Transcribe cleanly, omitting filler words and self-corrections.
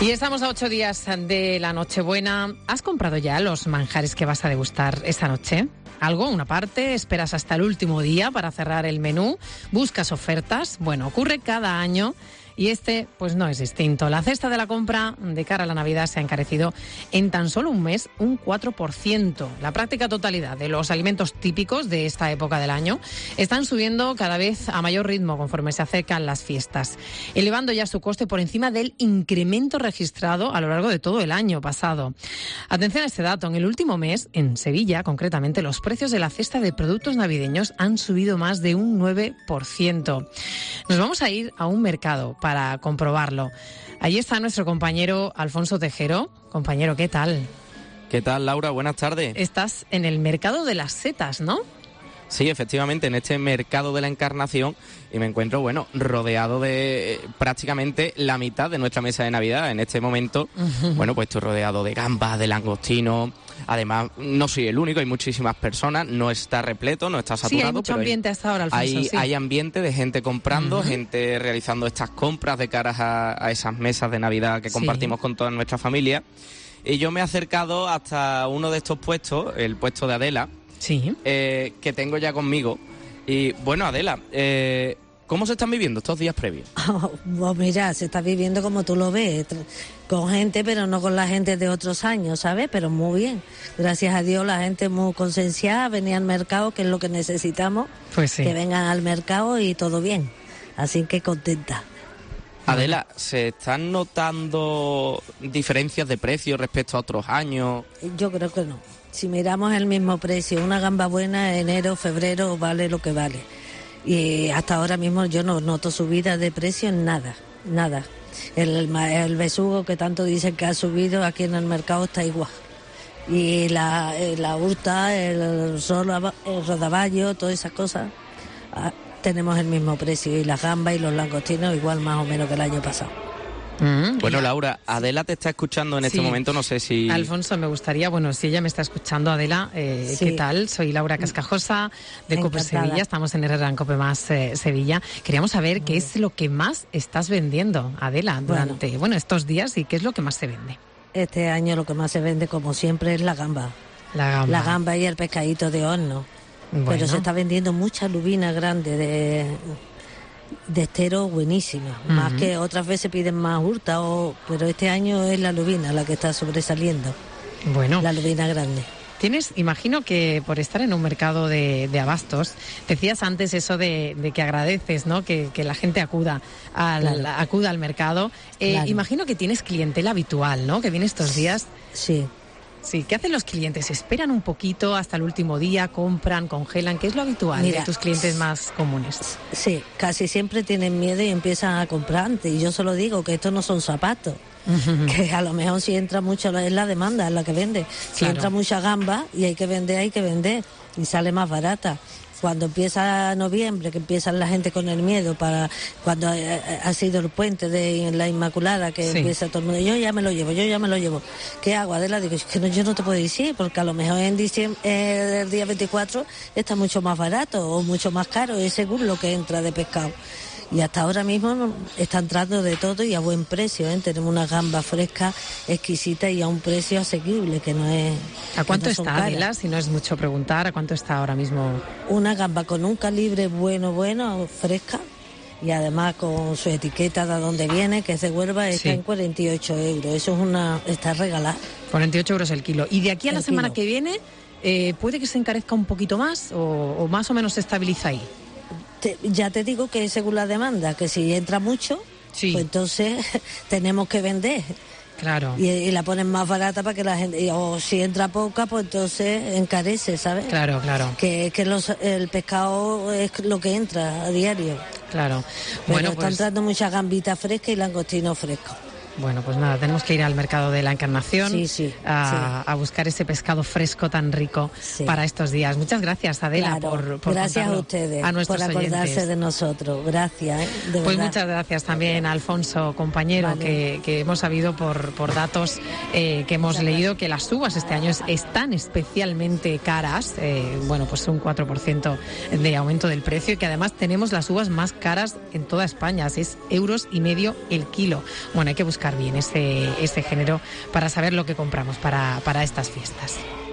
Y estamos a 8 días de la Nochebuena. ¿Has comprado ya los manjares que vas a degustar esta noche? ¿Algo? ¿Una parte? ¿Esperas hasta el último día para cerrar el menú? ¿Buscas ofertas? Bueno, ocurre cada año. Y este, pues no es distinto. La cesta de la compra de cara a la Navidad se ha encarecido en tan solo un mes un 4%. La práctica totalidad de los alimentos típicos de esta época del año están subiendo cada vez a mayor ritmo conforme se acercan las fiestas, elevando ya su coste por encima del incremento registrado a lo largo de todo el año pasado. Atención a este dato. En el último mes, en Sevilla, concretamente, los precios de la cesta de productos navideños han subido más de un 9%. Nos vamos a ir a un mercado para comprobarlo. Allí está nuestro compañero Alfonso Tejero. Compañero, ¿qué tal? ¿Qué tal, Laura? Buenas tardes. Estás en el mercado de las setas, ¿no? Sí, efectivamente, en este mercado de la Encarnación, y me encuentro, rodeado de prácticamente la mitad de nuestra mesa de Navidad. En este momento, pues estoy rodeado de gambas, de langostinos. Además, no soy el único, hay muchísimas personas, no está repleto, no está saturado. Sí, hay mucho ambiente hasta ahora, Alfonso. Hay ambiente de gente comprando, gente realizando estas compras de caras a esas mesas de Navidad que compartimos con toda nuestra familia. Y yo me he acercado hasta uno de estos puestos, el puesto de Adela, que tengo ya conmigo. Y bueno, Adela, ¿cómo se están viviendo estos días previos? Pues mira, se está viviendo como tú lo ves, con gente, pero no con la gente de otros años, ¿sabes? Pero muy bien. Gracias a Dios la gente muy concienciada, venía al mercado, que es lo que necesitamos, pues sí, que vengan al mercado y todo bien. Así que contenta. Adela, ¿se están notando diferencias de precio respecto a otros años? Yo creo que no. Si miramos el mismo precio, una gamba buena, enero, febrero, vale lo que vale. Y hasta ahora mismo yo no noto subida de precio en nada. El besugo que tanto dicen que ha subido aquí en el mercado está igual. Y la hurta, el rodaballo, todas esas cosas, tenemos el mismo precio. Y las gambas y los langostinos igual más o menos que el año pasado. Bueno, Laura, Adela te está escuchando en este momento, no sé si... Alfonso, me gustaría, si ella me está escuchando, Adela, ¿qué tal? Soy Laura Cascajosa, de COPE Sevilla, estamos en Herrera en COPE Más Sevilla. Queríamos saber qué es lo que más estás vendiendo, Adela, durante estos días, y qué es lo que más se vende. Este año lo que más se vende, como siempre, es la gamba. La gamba y el pescadito de horno. Pero se está vendiendo mucha lubina grande de estero buenísima, más que otras veces piden más hurta, pero este año es la lubina la que está sobresaliendo. La lubina grande. Imagino que por estar en un mercado de abastos, decías antes eso de que agradeces, ¿no? Que la gente acuda al mercado. Imagino que tienes clientela habitual, ¿no? Que viene estos días. Sí, ¿qué hacen los clientes? ¿Esperan un poquito hasta el último día? ¿Compran? ¿Congelan? ¿Qué es lo habitual de tus clientes más comunes? Sí, casi siempre tienen miedo y empiezan a comprar antes. Y yo solo digo que estos no son zapatos. Que a lo mejor si entra mucho es la demanda, es la que vende. Si entra mucha gamba y hay que vender. Y sale más barata. Cuando empieza noviembre, que empieza la gente con el miedo, cuando ha sido el puente de la Inmaculada, que empieza todo el mundo, yo ya me lo llevo. ¿Qué hago, Adela? Digo, es que yo no te puedo decir, porque a lo mejor en diciembre, el día 24, está mucho más barato o mucho más caro, es según lo que entra de pescado. Y hasta ahora mismo está entrando de todo y a buen precio, ¿eh? Tenemos una gamba fresca, exquisita y a un precio asequible, que no es... ¿A cuánto está, Adela? Si no es mucho preguntar, ¿a cuánto está ahora mismo? Una gamba con un calibre bueno, fresca, y además con su etiqueta de dónde viene, que es de Huelva, está en 48 euros. Eso está regalada. 48 euros el kilo. ¿Y de aquí a la semana que viene puede que se encarezca un poquito más o más o menos se estabiliza ahí? Ya te digo que es según la demanda, que si entra mucho, pues entonces tenemos que vender. Claro. Y la ponen más barata para que la gente... O si entra poca, pues entonces encarece, ¿sabes? Claro. Que el pescado es lo que entra a diario. Claro. Pero está entrando mucha gambita fresca y langostino fresco. Bueno, pues nada, tenemos que ir al mercado de la Encarnación a buscar ese pescado fresco tan rico para estos días. Muchas gracias, Adela, por gracias a ustedes por acordarse oyentes. De nosotros. Gracias, de pues verdad. Muchas gracias también a Alfonso, compañero, que hemos sabido por datos que hemos leído que las uvas este año están especialmente caras, pues un 4% de aumento del precio, y que además tenemos las uvas más caras en toda España, 6,5 € el kilo. Bueno, hay que buscar buscar bien ese género para saber lo que compramos para estas fiestas.